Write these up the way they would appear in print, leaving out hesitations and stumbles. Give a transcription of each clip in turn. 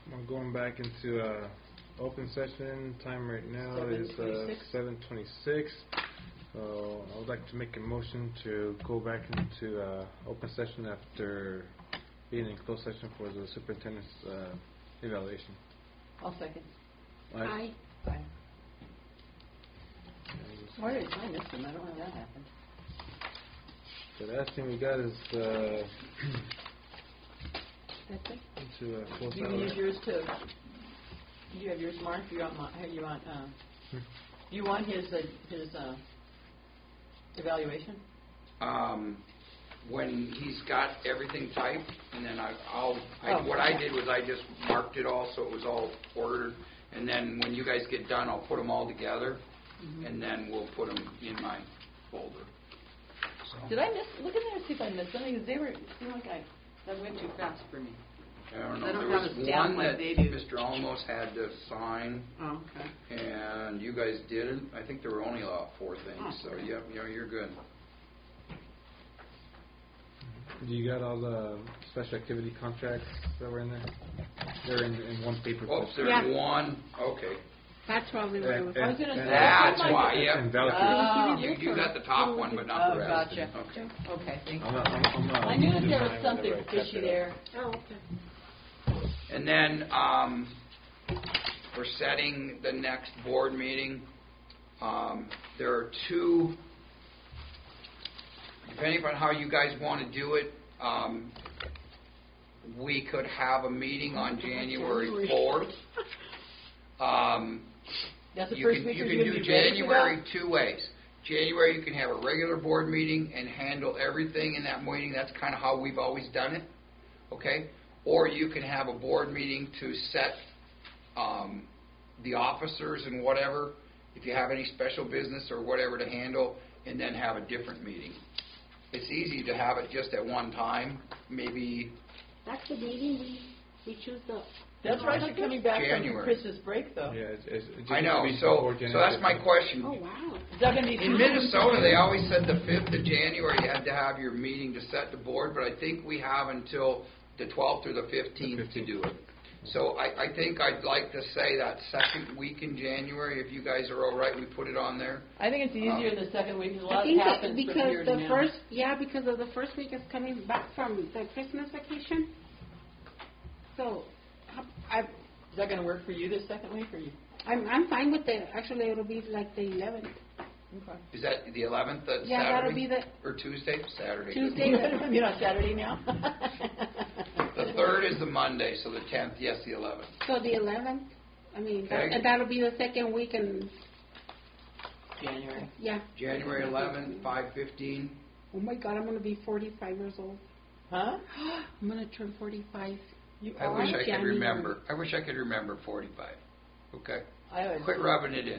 I'm going back into open session. Time right now is 7:26. So I would like to make a motion to go back into open session after being in closed session for the superintendent's evaluation. I'll second. Aye. Aye. Where did I miss them? I don't know how that happened. The last thing we got is That's it. to close You out. can use yours to. Do you have yours marked? You want? You want his evaluation? When he's got everything typed, and then what I did was I just marked it all so it was all ordered, and then when you guys get done, I'll put them all together, and then we'll put them in my folder. So. Did I miss? Look in there and see if I missed something. Because they were. Seemed like that went too fast for me. I don't know. I don't There have was a stamp one like that they do. Mr. Almost had to sign, Oh, okay. and you guys didn't. I think there were only about 4 things, so yep, you're good. Do you got all the special activity contracts that were in there? They're in one paper. Oops, there's Yeah. one. Okay. That's probably what it was. I was gonna say, That's like why, it. yep. And vouchers. You got the top one, but not the rest. Gotcha. Okay. Okay, thank you. I'm not I knew that there was mine something whenever I fishy type it there. Oh, okay. And then we're setting the next board meeting. There are 2, depending upon how you guys want to do it, we could have a meeting on January 4th. That's the You first can week you you're can gonna do be ready for January that? 2 ways. January you can have a regular board meeting and handle everything in that meeting. That's kind of how we've always done it. Okay? Or you can have a board meeting to set the officers and whatever, if you have any special business or whatever to handle, and then have a different meeting. It's easy to have it just at one time, maybe That's the meeting we choose the. That's right. You're coming back from January. Christmas break, though. Yeah, it's just I know. a week So before that's my January. question. Oh, wow. Is that going to be In Minnesota, they always said the 5th of January you had to have your meeting to set the board, but I think we have until the 12th or the 15th to do it. So I think I'd like to say that second week in January, if you guys are all right, we put it on there. I think it's easier in the second week because a I lot think that happens because from here to the now. first, because of the first week is coming back from the Christmas vacation. So, Is that going to work for you this second week, or you? I'm fine with it. Actually, it'll be like the 11th. Okay. Is that the 11th? That's Yeah, Saturday? that'll be the Or Tuesday? Saturday. Tuesday. You're on Saturday now. The 3rd is the Monday, so the 10th, yes, the 11th. So the 11th. I mean, Okay. that'll be the second week, and January. yeah. January 11th, 5:15. Oh my God, I'm gonna be 45 years old. Huh? I'm gonna turn 45. You I are? wish I could January. remember. I wish I could remember 45. Okay. I always, Quit rubbing it in.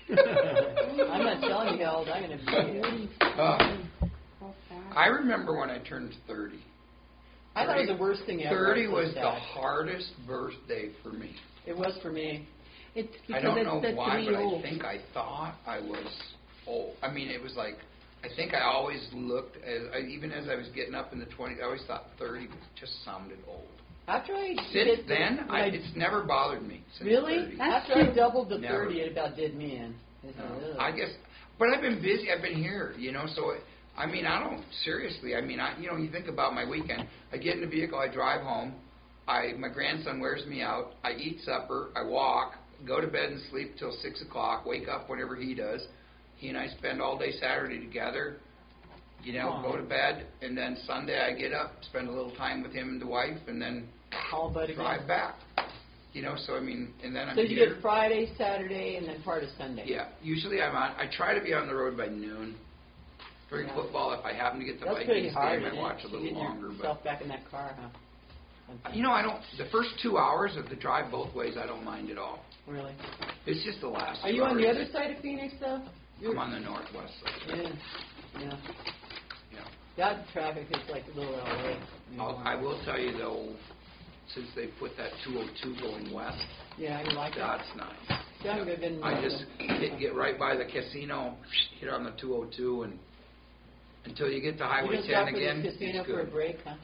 I'm not telling you how old I'm going to be. How fast. I remember when I turned 30. I thought it was the worst thing ever. 30 I was sad. the hardest birthday for me. It was for me. It's I because don't it's know the why, three but old. I think I thought I was old. I mean, it was like, I think I always looked, even as I was getting up in the 20s, I always thought 30 just sounded old. After I Since hit then, when I- it's never bothered me. Since really? 30. After I doubled the Never. 30, it about did me in. No, I guess, but I've been busy. I've been here, so I mean, I don't, seriously, I mean, you think about my weekend. I get in the vehicle, I drive home, my grandson wears me out, I eat supper, I walk, go to bed and sleep till 6 o'clock, wake up whenever he does. He and I spend all day Saturday together, go to bed, and then Sunday I get up, spend a little time with him and the wife, and then All but drive again. back. So I mean, and then I'm So you here. get Friday, Saturday, and then part of Sunday. Yeah, usually I try to be on the road by noon. During Yeah. football, if I happen to get the That's pretty Vikings hard, game, I isn't watch it? a little longer. Yourself back in that car, huh? I don't. The first 2 hours of the drive both ways, I don't mind at all. Really? It's just the last. Are 2 you on the hours. other side of Phoenix, though? I'm on the northwest side. Yeah. Yeah. That traffic is like little LA. I will tell you though, since they put that 202 going west, Yeah, you like that? that's nice. Yeah, I've been. I just get right by the casino, hit on the 202, and until you get to You Highway just 10 got for again, the casino it's for a good. break, huh?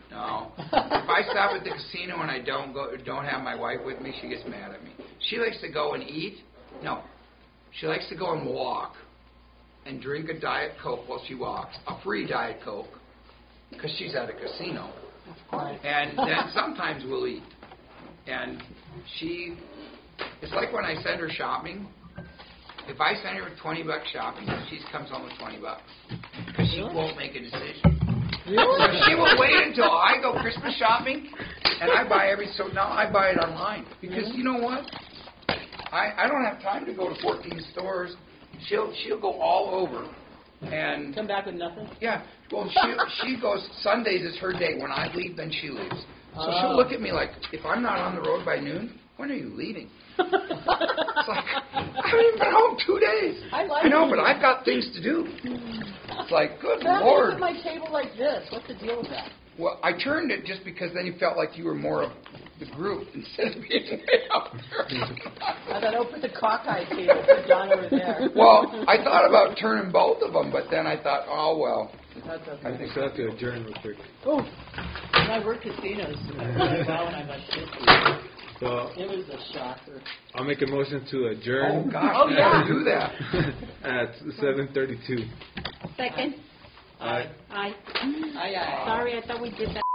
No. If I stop at the casino and I don't have my wife with me, she gets mad at me. She likes to go and eat. No. She likes to go and walk and drink a Diet Coke while she walks, a free Diet Coke, because she's at a casino. And then sometimes we'll eat. And it's like when I send her shopping. If I send her $20 shopping, she comes home with $20 because she won't make a decision. So she will wait until I go Christmas shopping, and I buy so now I buy it online because you know what? I don't have time to go to 14 stores. She'll go all over and Come back with nothing? Yeah. Well, she goes, Sundays is her day. When I leave, then she leaves. So she'll look at me like, if I'm not on the road by noon, when are you leaving? It's like, I haven't even been home 2 days. I know, but I've got things to do. It's like, good That Lord. Put my table like this. What's the deal with that? Well, I turned it just because then you felt like you were more of the group instead of being way up there. I thought, put the cockeye table, put John over there. Well, I thought about turning both of them, but then I thought, oh, well. That's okay. I think so. I have to adjourn real quick. Oh, when I worked casinos, well, when I was 50, So it was a shocker. I'll make a motion to adjourn. Oh, gosh, Oh, I yeah. never do that. At 7:32. Second. Aye. Aye. Aye. Sorry, I thought we did that.